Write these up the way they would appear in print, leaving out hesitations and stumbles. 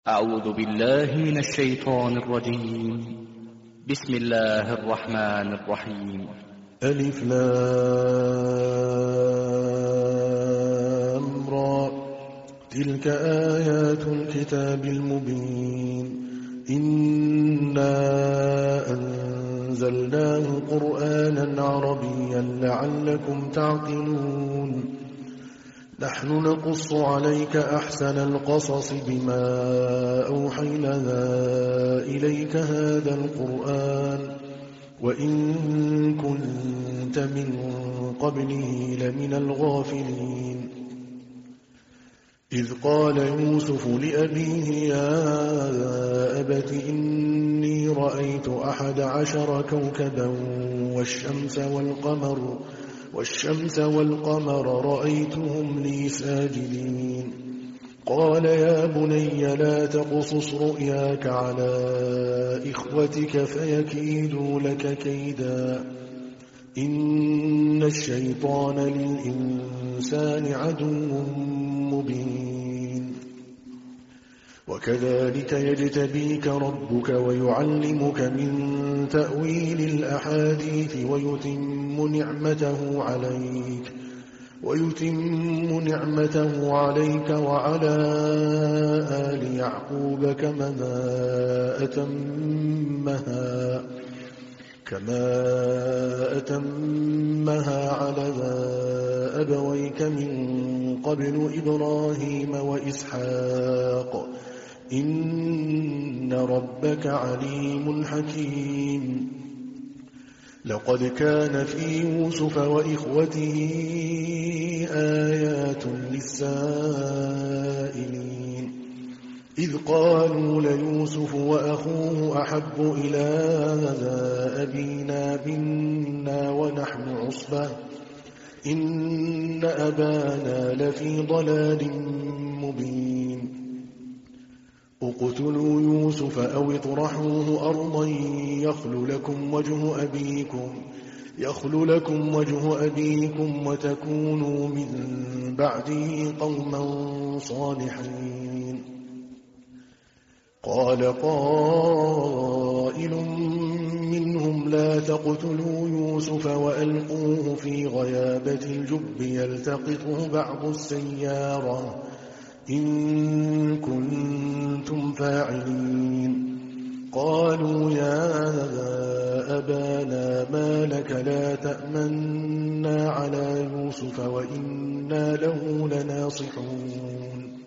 أعوذ بالله من الشيطان الرجيم. بسم الله الرحمن الرحيم. ألف لام را تلك آيات الكتاب المبين إنا أنزلناه قرآنا عربيا لعلكم تعقلون نحن نقص عليك أحسن القصص بما أوحينا إليك هذا القرآن وإن كنت من قبله لمن الغافلين إذ قال يوسف لأبيه يا أبت إني رأيت 11 كوكبا والشمس والقمر رأيتهم لي ساجدين قال يا بني لا تقصص رؤياك على إخوتك فيكيدوا لك كيدا إن الشيطان للإنسان عدو مبين وكذلك يجتبيك ربك ويعلمك من تأويل الأحاديث ويتم نعمته عليك وعلى آل يعقوب كما أتمها على أبويك من قبل إبراهيم وإسحاق إن ربك عليم حكيم لقد كان في يوسف وإخوته آيات للسائلين إذ قالوا ليوسف وأخوه أحب إلى أبينا منا ونحن عصبة إن أبانا لفي ضلال مبين اقتلوا يوسف أو اطرحوه أرضا يخل لكم وجه أبيكم وتكونوا من بعده قوما صالحين قال قائل منهم لا تقتلوا يوسف وألقوه في غيابة الجب يلتقطه بعض السيارة إن كنتم فاعلين قالوا يا أبانا ما لك لا تأمنا على يوسف وإنا له لناصحون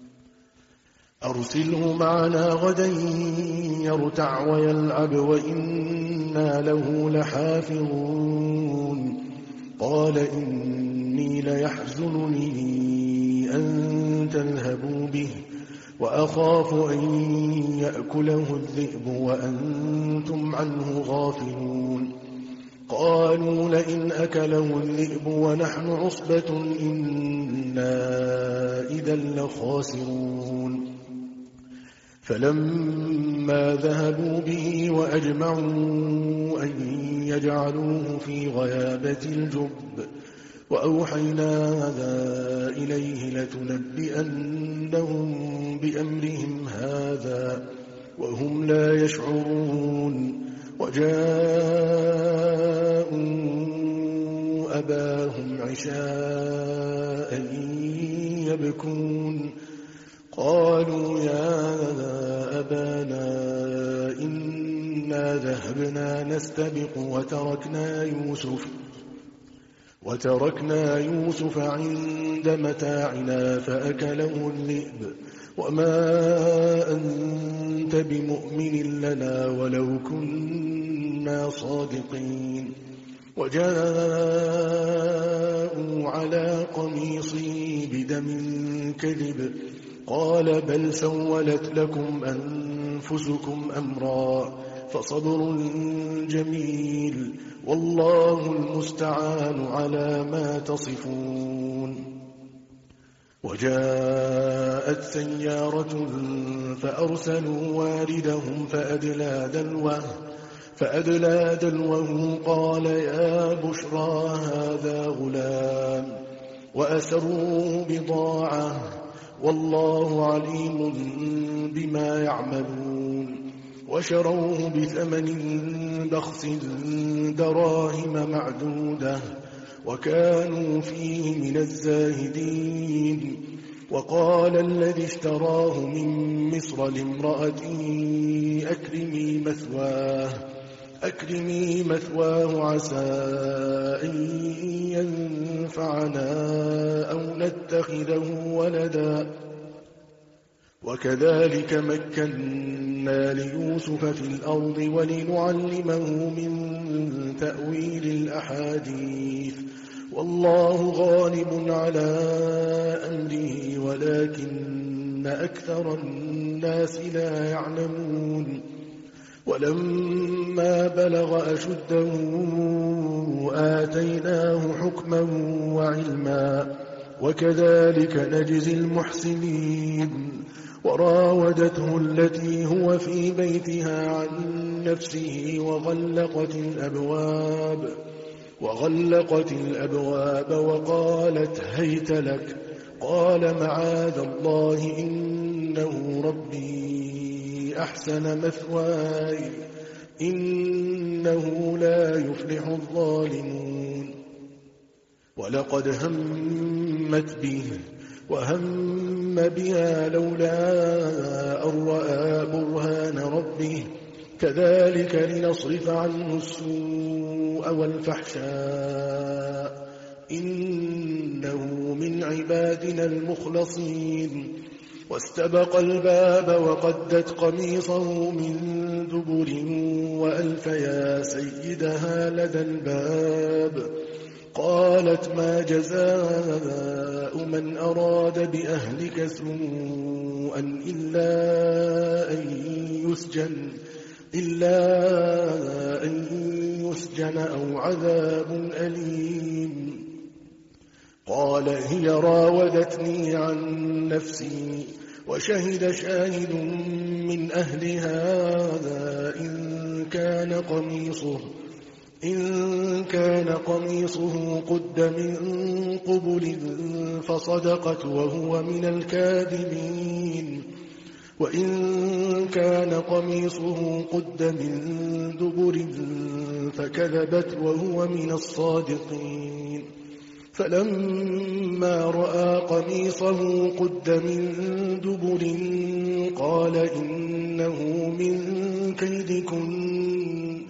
أرسله معنا غدا يرتع ويلعب وإنا له لحافظون قال إني ليحزنني أن تذهبوا به وأخاف أن يأكله الذئب وأنتم عنه غافلون قالوا لئن أكله الذئب ونحن عصبة إنا إذا لخاسرون فلما ذهبوا به وأجمعوا أن يجعلوه في غيابة الجب وأوحينا إليه لتنبئنهم بأمرهم هذا وهم لا يشعرون وجاءوا أباهم عشاء يبكون قالوا يا أبانا إنا ذهبنا نستبق وتركنا يوسف عند متاعنا فأكله الذئب وما أنت بمؤمن لنا ولو كنا صادقين وجاءوا على قميصه بدم كذب قال بل سولت لكم أنفسكم أمرا فصبر جميل والله المستعان على ما تصفون وجاءت سيارة فأرسلوا واردهم فأدلى دلوه قال يا بشرى هذا غلام وأسروا بضاعة والله عليم بما يعملون وشروه بثمن بخس دراهم معدودة وكانوا فيه من الزاهدين. وقال الذي اشتراه من مصر لامرأته أكرمي مثواه عسى أن ينفعنا أو نتخذه ولدا. وكذلك مكنا ليوسف في الأرض ولنعلمه من تأويل الأحاديث والله غالب على أمره ولكن أكثر الناس لا يعلمون. ولما بلغ أشده آتيناه حكما وعلما وكذلك نجزي المحسنين. وراودته التي هو في بيتها عن نفسه وغلقت الأبواب وقالت هيت لك. قال معاذ الله إنه ربي أحسن مثواي إنه لا يفلح الظالمون. ولقد همت به وهم بها لولا أن رأى برهان ربه كذلك لنصرف عنه السوء والفحشاء إنه من عبادنا المخلصين. واستبق الباب وقدت قميصه من دبر وألف يا سيدها لدى الباب. قالت ما جزاء من أراد بأهلك سوءا إلا أن يسجن أو عذاب أليم. قال هي راودتني عن نفسي وشهد شاهد من أهلها إن كان قميصه قد من قبل فصدقت وهو من الكاذبين وإن كان قميصه قد من دبر فكذبت وهو من الصادقين. فلما رأى قميصه قد من دبر قال إنه من كيدكن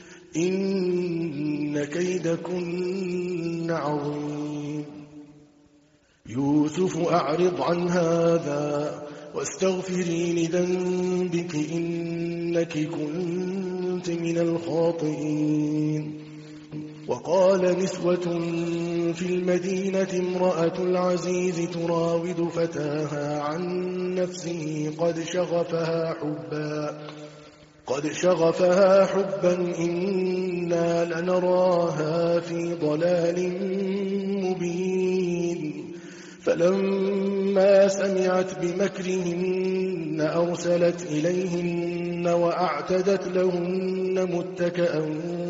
إن كيدكن عظيم. يوسف أعرض عن هذا واستغفري لذنبك إنك كنت من الخاطئين. وقال نسوة في المدينة امرأة العزيز تراود فتاها عن نفسه قد شغفها حبا إنا لنراها في ضلال مبين. فلما سمعت بمكرهن أرسلت إليهن وأعتدت لهن متكئا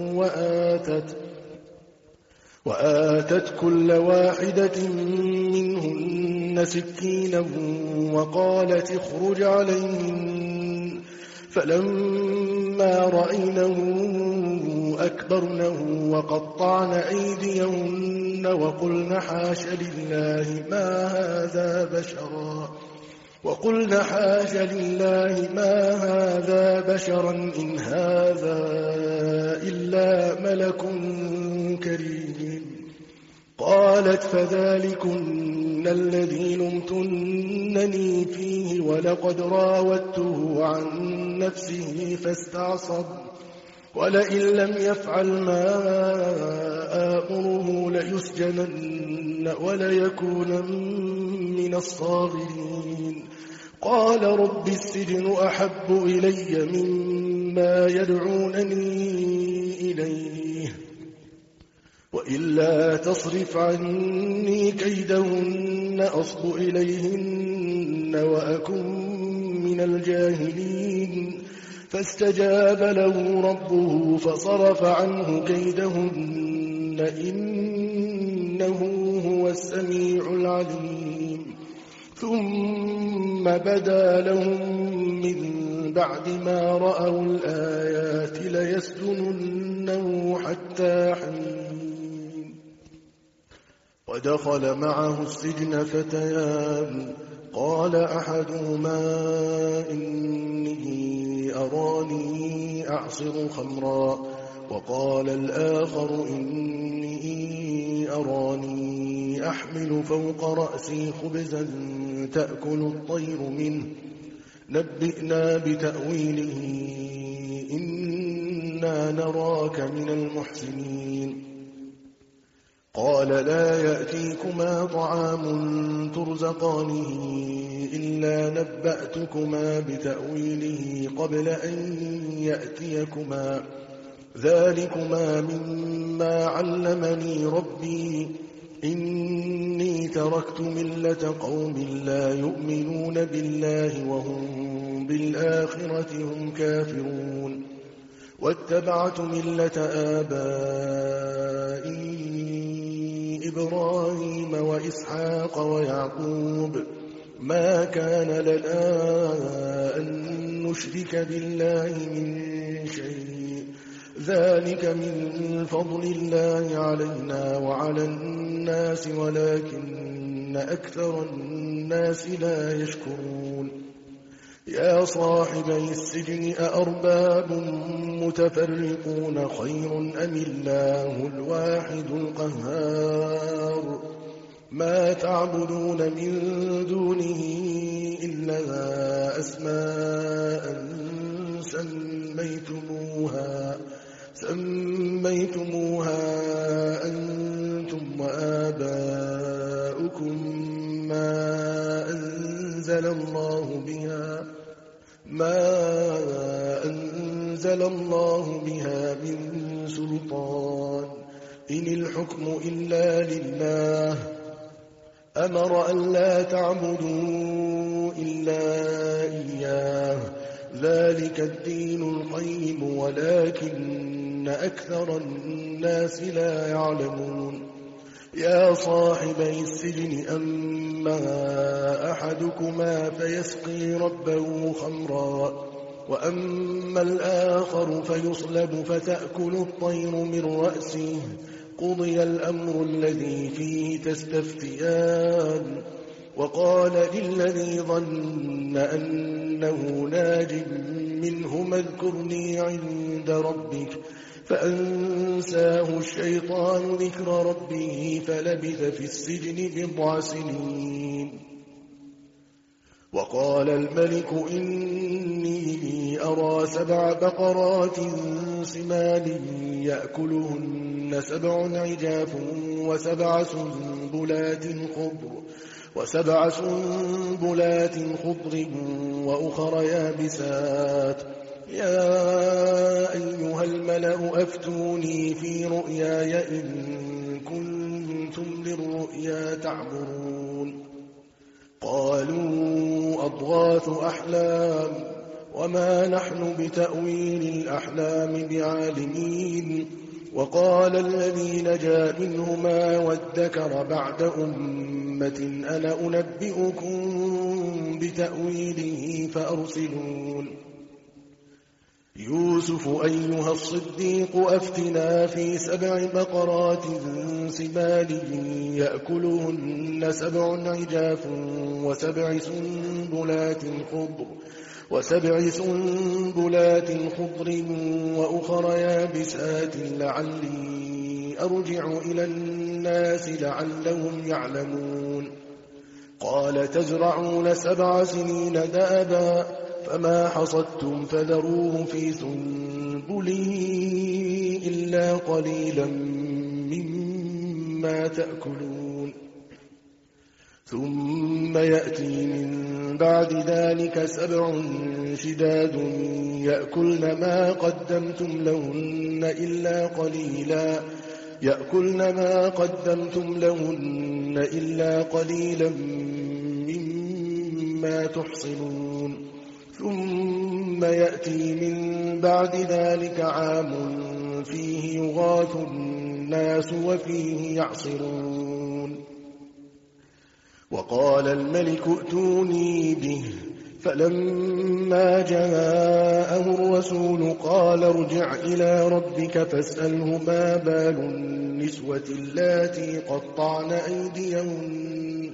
وآتت كل واحدة منهن سكينا وقالت اخرج عليهن. فلما رأينه أكبرنه وقطعن أيديهن وقلن حاش لله ما هذا بشرا إن هذا إلا ملك كريم. قالت فذلكن الذي لمتنني فيه ولقد راودته عن نفسه فاستعصم ولئن لم يفعل ما آمره ليسجنن وليكون من الصاغرين. قال رب السجن أحب إلي مما يدعونني إليه وإلا تصرف عني كيدهن أصب إليهن وأكن من الجاهلين. فاستجاب له ربه فصرف عنه كيدهن إنه هو السميع العليم. ثم بدا لهم من بعد ما رأوا الآيات ليسجننه حتى حين. ودخل معه السجن فتيان، قال أحدهما إني أراني أعصر خمرا، وقال الآخر إني أراني أحمل فوق رأسي خبزا تأكل الطير منه، نبئنا بتأويله إنا نراك من المحسنين. قال لا يأتيكما طعام ترزقانه إلا نبأتكما بتأويله قبل أن يأتيكما، ذلكما مما علمني ربي، إني تركت ملة قوم لا يؤمنون بالله وهم بالآخرة هم كافرون، واتبعت ملة آبائي إبراهيم وإسحاق ويعقوب، ما كان لنا أن نشرك بالله من شيء، ذلك من فضل الله علينا وعلى الناس ولكن أكثر الناس لا يشكرون. يا صاحبي السجن أأرباب متفرقون خير أم الله الواحد القهار، ما تعبدون من دونه إلا أسماء سميتموها أنتم وآباؤكم ما أنزل الله بها من سلطان، إن الحكم إلا لله، أمر أن لا تعبدوا إلا إياه، ذلك الدين القيم ولكن أكثر الناس لا يعلمون. يا صاحبي السجن أما أحدكما فيسقي ربه خمرا، وأما الآخر فيصلب فتأكل الطير من رأسه، قضي الأمر الذي فيه تستفتيان. وقال للذي ظن أنه ناج منهما اذكرني عند ربك، فأنساه الشيطان ذكر ربه فلبث في السجن بضع سنين. وقال الملك إني أرى 7 بقرات سمان يأكلهن 7 عجاف وسبع سنبلات خضر وأخر يابسات، يا أيها الملأ أفتوني في رؤياي إن كنتم للرؤيا تعبرون. قالوا أضغاث أحلام وما نحن بتأويل الأحلام بعالمين. وقال الذي نجا منهما وادكر بعد أمة أنا أنبئكم بتأويله فأرسلون. يوسف أيها الصديق أفتنا في 7 بقرات سمان يأكلهن 7 عجاف وسبع سنبلات خضر وأخر يابسات لعلي أرجع إلى الناس لعلهم يعلمون. قال تزرعون 7 سنين دابا فما حصدتم فذروه في سنبله إلا قليلا مما تأكلون. ثم يأتي من بعد ذلك 7 شداد يأكلن ما قدمتم لهن إلا قليلا مما تحصنون. ثم يأتي من بعد ذلك عام فيه يغاث الناس وفيه يعصرون. وقال الملك ائتوني به. فلما جاءه الرسول قال ارجع إلى ربك فاسأله ما بال النسوة اللاتي قطعن أيديهن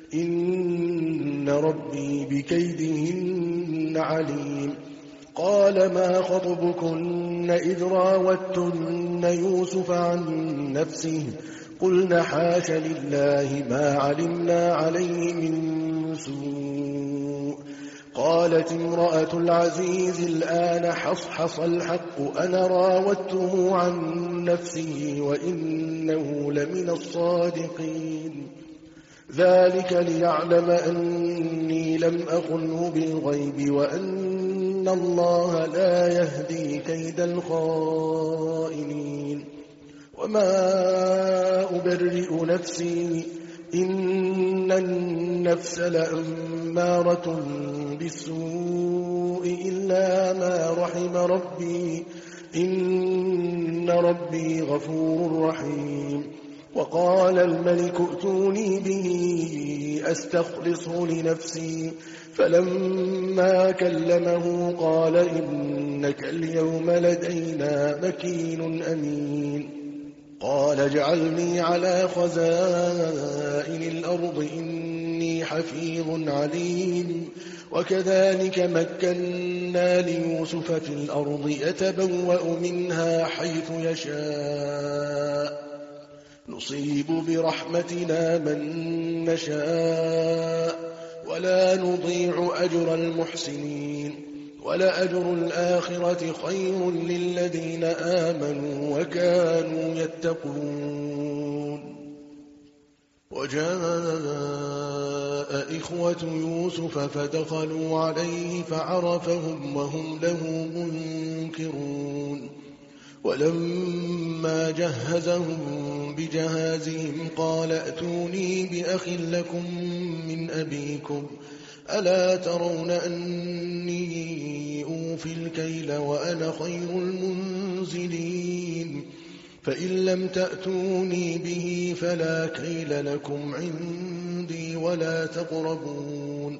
إن ربي بكيدهن عليم. قال ما خطبكن إذ راوتن يوسف عن نفسه قلن حاش لله ما علمنا عليه من سوء. قالت امرأة العزيز الآن حصحص الحق أنا راودته عن نفسه وإنه لمن الصادقين. ذلك ليعلم أني لم أخنه بالغيب وأن الله لا يهدي كيد الخائنين. وما أبرئ نفسي إن النفس لأمارة بالسوء إلا ما رحم ربي إن ربي غفور رحيم. وقال الملك ائتوني به أستخلصه لنفسي. فلما كلمه قال إنك اليوم لدينا مكين أمين. قال اجعلني على خزائن الأرض إني حفيظ عليم. وكذلك مكنا ليوسف في الأرض يتبوأ منها حيث يشاء نصيب برحمتنا من نشاء ولا نضيع أجر المحسنين. ولأجر الآخرة خير للذين آمنوا وكانوا يتقون. وجاء إخوة يوسف فدخلوا عليه فعرفهم وهم له منكرون. ولما جهزهم بجهازهم قال ائتوني بأخ لكم من أبيكم ألا ترون أني أوفي الكيل وأنا خير المنزلين. فإن لم تأتوني به فلا كيل لكم عندي ولا تقربون.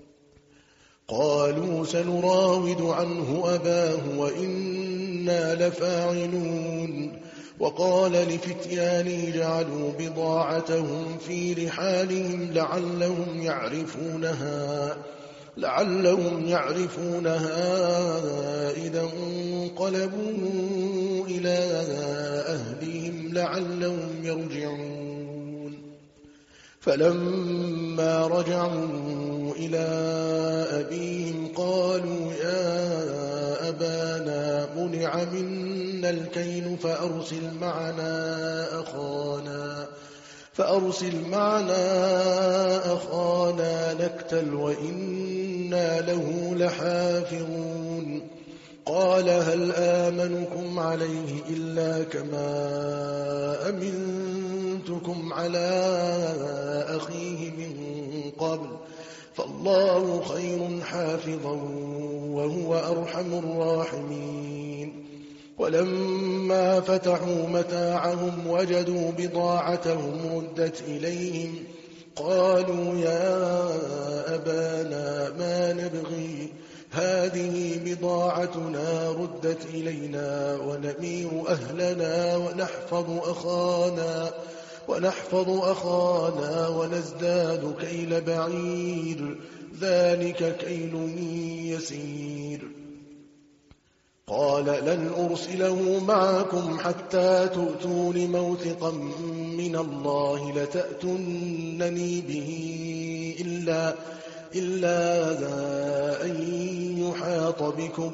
قالوا سنراود عنه أباه وإنا لفاعلون. وقال لفتيانه جعلوا بضاعتهم في رحالهم لعلهم يعرفونها إذا انقلبوا إلى أهلهم لعلهم يرجعون. فلما رجعوا إلى أبيهم قالوا يا أبانا منع منا الكيل فأرسل معنا أخانا نكتل وإنا له لحافظون. قال هل آمنكم عليه إلا كما أمنتكم على أخيه من قبل فالله خير حافظا وهو أرحم الراحمين. ولما فتحوا متاعهم وجدوا بضاعتهم ردت إليهم قالوا يا أبانا ما نبغي هذه بضاعتنا ردت إلينا ونمير أهلنا ونحفظ أخانا ونزداد كيل بعير ذلك كيل يسير. قال لن أرسله معكم حتى تؤتون موثقا من الله لتأتونني به إلا أن يحاط بكم.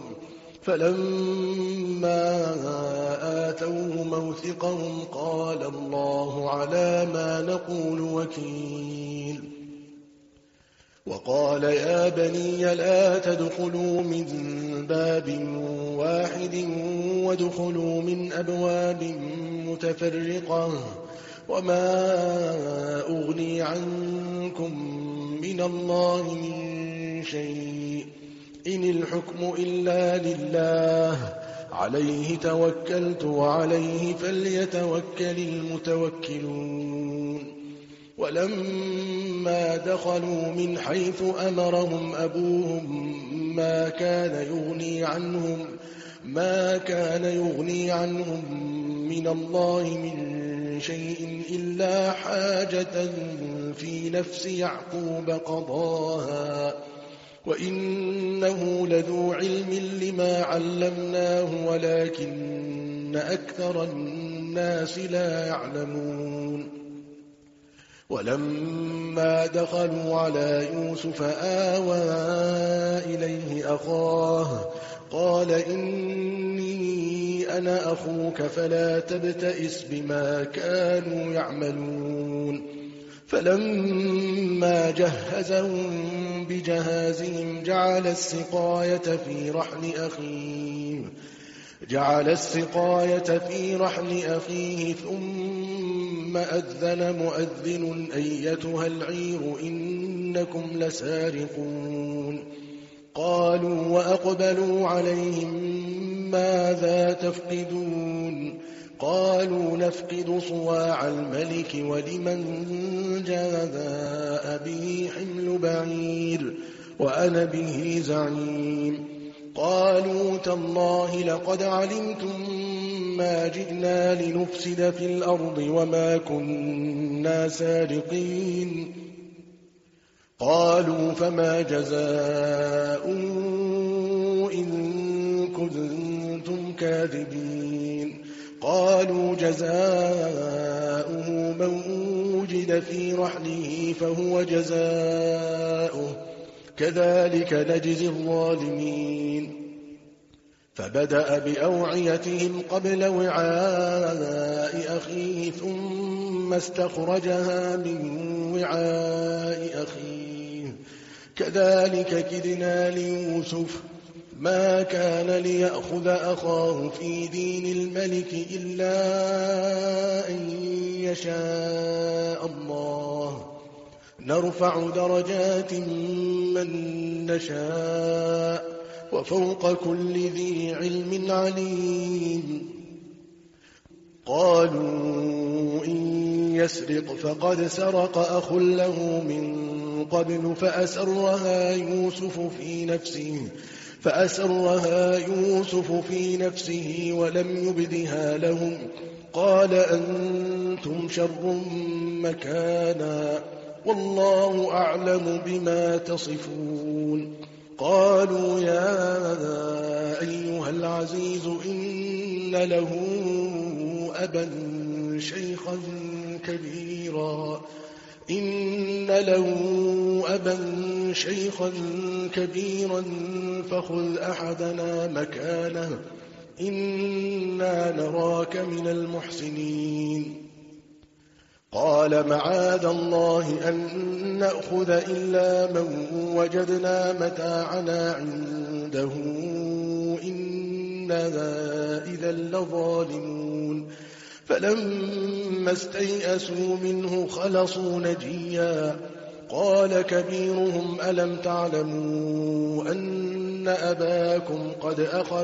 فلما آتوه موثقهم قال الله على ما نقول وكيل. وقال يا بني لا تدخلوا من باب واحد وادخلوا من أبواب متفرقة وما أغني عنكم من الله من شيء إن الحكم إلا لله عليه توكلت وعليه فليتوكل المتوكلون. ولما دخلوا من حيث أمرهم أبوهم ما كان يغني عنهم من الله من شيء إلا حاجة في نفس يعقوب قضاها وإنه لذو علم لما علمناه ولكن أكثر الناس لا يعلمون. ولما دخلوا على يوسف آوى إليه أخاه قال إني أنا أخوك فلا تبتئس بما كانوا يعملون. فلما جهزهم بجهازهم جعل السقاية في رحل أخيه ثم أذن مؤذن أيتها العير إنكم لسارقون. قالوا وأقبلوا عليهم ماذا تفقدون؟ قالوا نفقد صواع الملك ولمن جاء به حمل بعير وأنا به زعيم. قالوا تالله لقد علمتم ما جئنا لنفسد في الأرض وما كنا سارقين. قالوا فما جزاؤه إن كنتم كاذبين؟ قالوا جزاؤه من وجد في رحله فهو جزاؤه كذلك نجزي الظالمين. فبدأ بأوعيتهم قبل وعاء أخيه ثم استخرجها من وعاء أخيه كذلك كدنا ليوسف ما كان ليأخذ أخاه في دين الملك إلا أن يشاء الله نرفع درجات من نشاء وفوق كل ذي علم عليم. قالوا إن يسرق فقد سرق أخ له من قبل فأسرها يوسف في نفسه ولم يبدها لهم. قال أنتم شر مكانا والله أعلم بما تصفون. قالوا يا أيها العزيز إن له أبا شيخا كبيرا فخذ أحدنا مكانه إنا نراك من المحسنين. قال معاذ الله أن نأخذ إلا من وجدنا متاعنا عنده إنا إذا لظالمون. فلما استيئسوا منه خلصوا نجيا. قال كبيرهم ألم تعلموا أن أباكم قد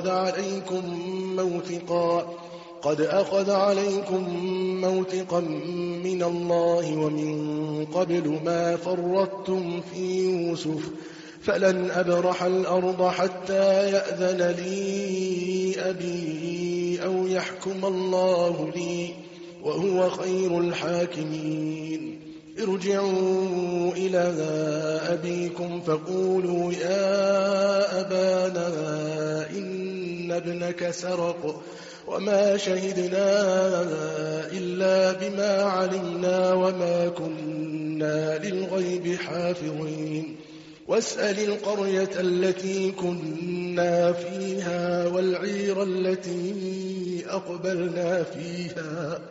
أخذ عليكم موثقا من الله ومن قبل ما فرطتم في يوسف فلن أبرح الأرض حتى يأذن لي أبي أو يحكم الله لي وهو خير الحاكمين. ارجعوا إلى أبيكم فقولوا يا أبانا إن ابنك سرق وما شهدنا إلا بما علمنا وما كنا للغيب حافظين. واسأل القرية التي كنا فيها والعير التي أقبلنا فيها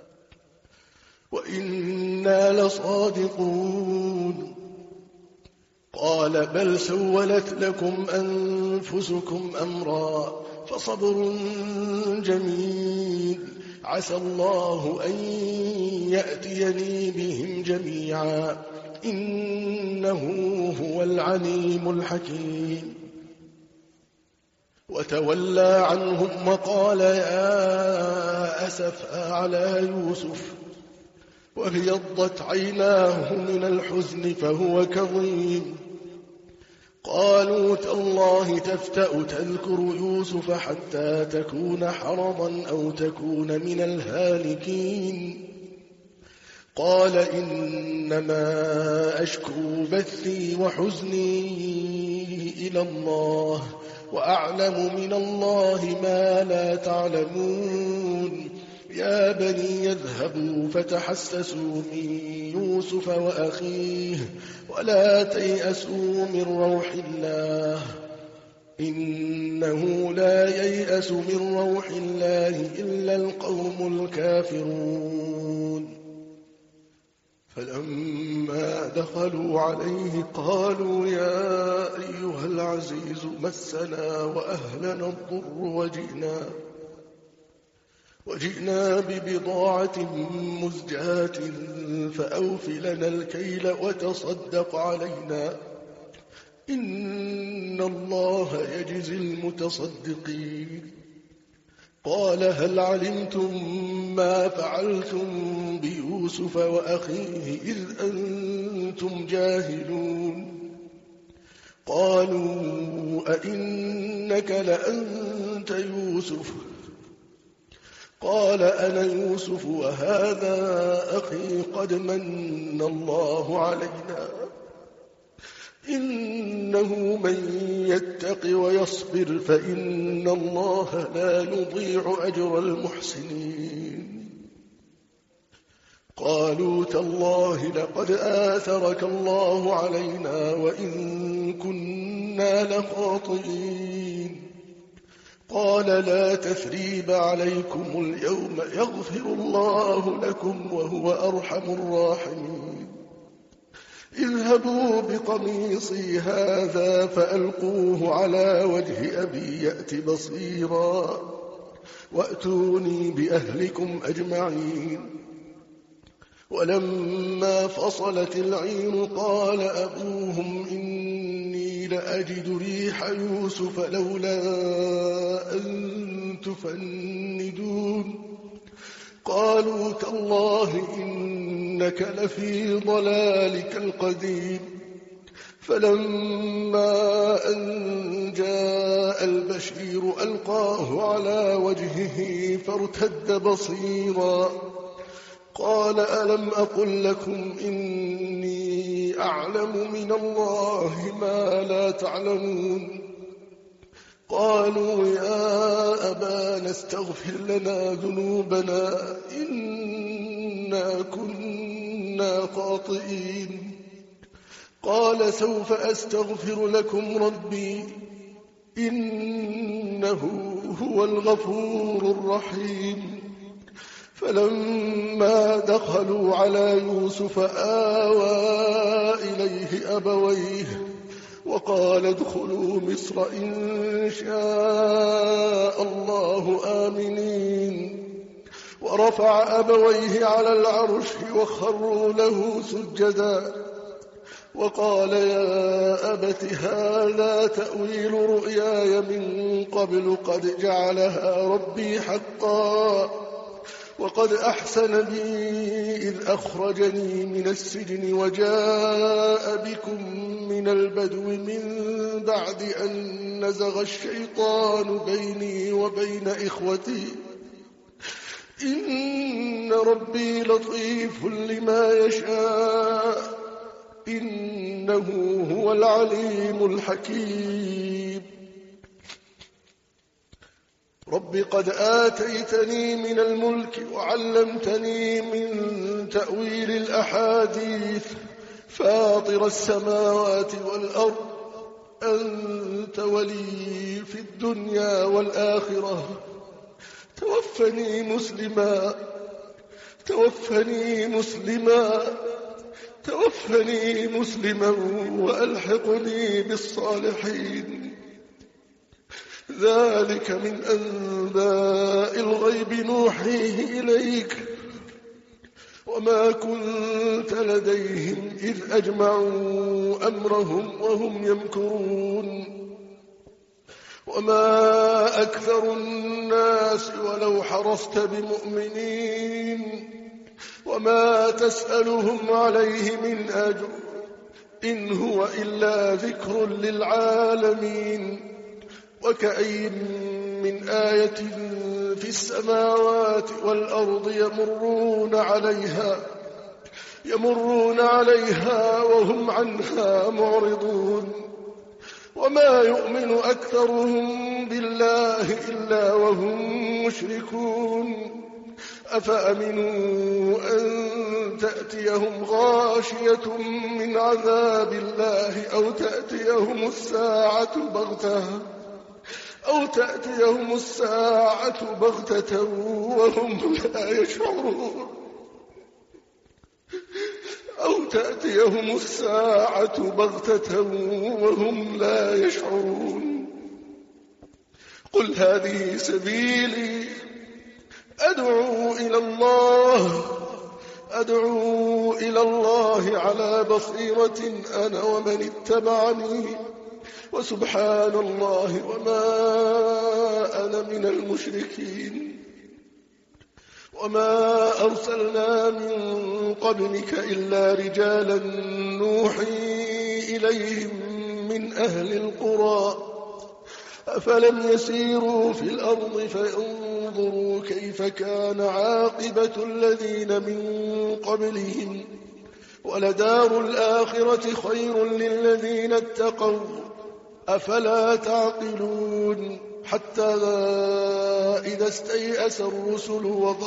وإنا لصادقون. قال بل سولت لكم أنفسكم أمرا فصبر جميل عسى الله أن يأتيني بهم جميعا إنه هو العليم الحكيم. وتولى عنهم وقال يا أسفا على يوسف وابيضت عيناه من الحزن فهو كظيم. قالوا تالله تفتأ تذكر يوسف حتى تكون حرضا أو تكون من الهالكين. قال إنما أشكو بثي وحزني إلى الله وأعلم من الله ما لا تعلمون. يا بني يذهبوا فتحسسوا من يوسف وأخيه ولا تيأسوا من روح الله إنه لا ييأس من روح الله إلا القوم الكافرون. فلما دخلوا عليه قالوا يا أيها العزيز مسنا وأهلنا الضر وجئنا ببضاعة مزجاة فأوف لنا الكيل وتصدق علينا إن الله يجزي المتصدقين. قال هل علمتم ما فعلتم بيوسف وأخيه إذ أنتم جاهلون؟ قالوا أئنك لأنت يوسف؟ قال أنا يوسف وهذا أخي قد من الله علينا إنه من يتق ويصبر فإن الله لا يضيع أجر المحسنين. قالوا تالله لقد آثرك الله علينا وإن كنا لخاطئين. قال لا تثريب عليكم اليوم يغفر الله لكم وهو أرحم الراحمين. اذهبوا بقميصي هذا فألقوه على وجه أبي يأت بصيرا وأتوني بأهلكم أجمعين. ولما فصلت العير قال أبوهم إني لأجد ريح يوسف لولا أن تفندون. قالوا تالله إنك لفي ضلالك القديم. فلما أن جاء البشير ألقاه على وجهه فارتد بصيرا قال ألم أقل لكم إني أعلم من الله ما لا تعلمون. قالوا يا أبانا استغفر لنا ذنوبنا إنا كنا خاطئين. قال سوف أستغفر لكم ربي إنه هو الغفور الرحيم. فلما دخلوا على يوسف آوى إليه أبويه وقال ادخلوا مصر إن شاء الله آمنين. ورفع أبويه على العرش وخروا له سجدا وقال يا أبت هذا تأويل رؤياي من قبل قد جعلها ربي حقا وقد أحسن بي إذ أخرجني من السجن وجاء بكم من البدو من بعد أن نزغ الشيطان بيني وبين إخوتي إن ربي لطيف لما يشاء إنه هو العليم الحكيم. رب قد آتيتني من الملك وعلمتني من تأويل الأحاديث فاطر السماوات والأرض أنت ولي في الدنيا والآخرة توفني مسلما وألحقني بالصالحين. ذلك من أنباء الغيب نوحيه إليك وما كنت لديهم إذ أجمعوا أمرهم وهم يمكرون. وما أكثر الناس ولو حرصت بمؤمنين وما تسألهم عليه من أجر إن هو إلا ذكر للعالمين. وكأي من آية في السماوات والأرض يمرون عليها وهم عنها معرضون. وما يؤمن أكثرهم بالله إلا وهم مشركون. أفأمنوا أن تأتيهم غاشية من عذاب الله أو تأتيهم الساعة بغتة وهم لا يشعرون. قل هذه سبيلي أدعو إلى الله على بصيرة أنا ومن اتبعني وسبحان الله وما أنا من المشركين. وما أرسلنا من قبلك إلا رجالا نوحي إليهم من أهل القرى أفلم يسيروا في الأرض فينظروا كيف كان عاقبة الذين من قبلهم ولدار الآخرة خير للذين اتقوا أفلا تعقلون. حتى إذا استيأس الرسل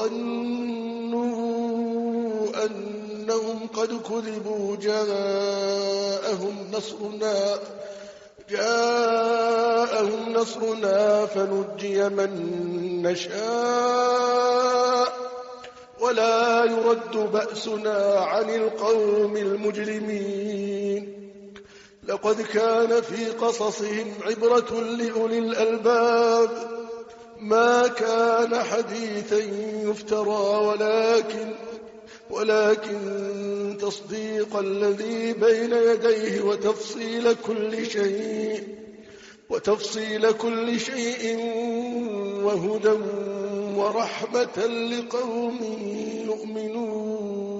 وظنوا أنهم قد كذبوا جاءهم نصرنا فنجي من نشاء ولا يرد بأسنا عن القوم المجرمين. لقد كان في قصصهم عبرة لأولي الألباب ما كان حديثا يفترى ولكن تصديق الذي بين يديه وتفصيل كل شيء وهدى ورحمة لقوم يؤمنون.